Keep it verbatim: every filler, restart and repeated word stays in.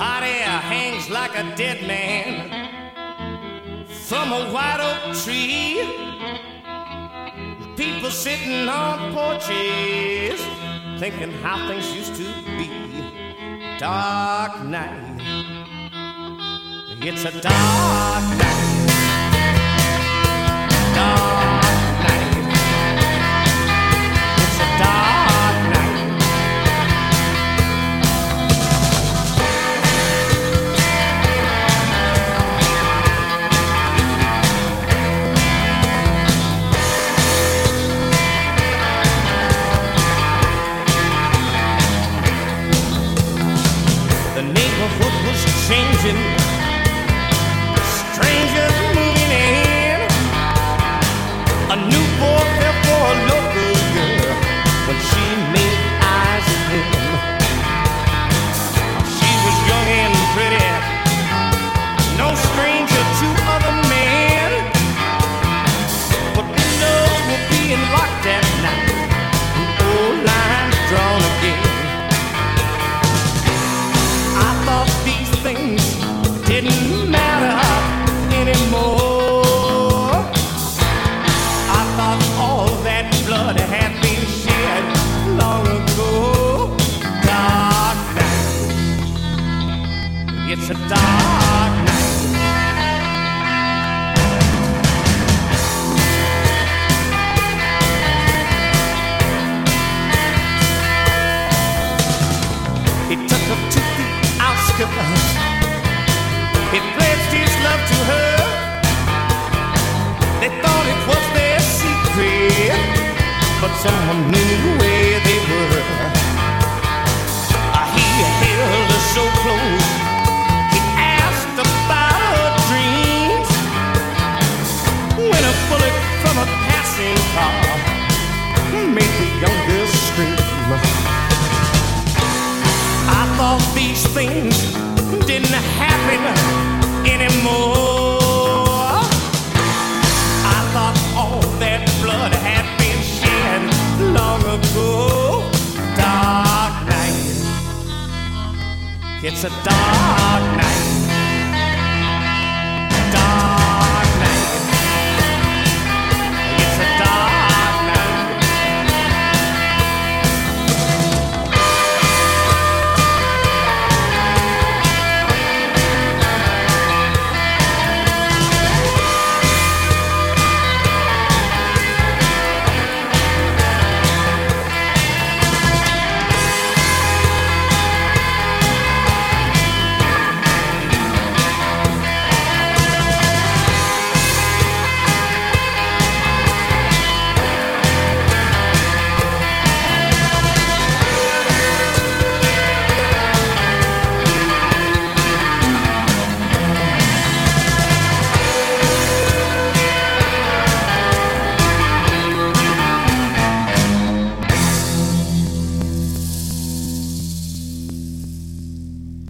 body hangs like a dead man from a white oak tree. People sitting on porches thinking how things used to be. Dark night, it's a dark night. Dark night, it's a dark night. The neighborhood was changing, strangers moving in. A new boy fell for a local girl when she made eyes at him. She was young and pretty, no stranger to other men, but windows were being locked at night, and old lines drawn again. I thought these things didn't matter anymore. I thought all that blood had been shed long ago. Dark night, it's a dark night. He took her to the outskirts. He pledged his love to her. They thought it was their secret, but someone knew where they were. Uh, he held her so close. He asked about her dreams. When a bullet from a passing car made the young girl scream. I thought these things didn't happen anymore. I thought all that blood had been shed long ago. Dark night, it's a dark night.